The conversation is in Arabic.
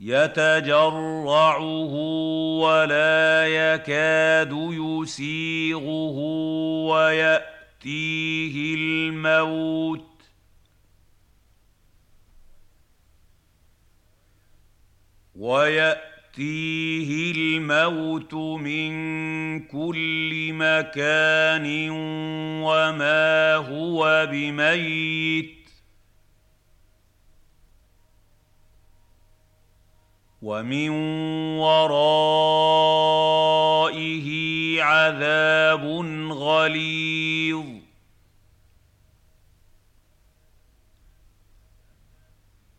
يتجرعه ولا يكاد يسيغه ويأتيه الموت من كل مكان وما هو بميت ومن ورائه عذاب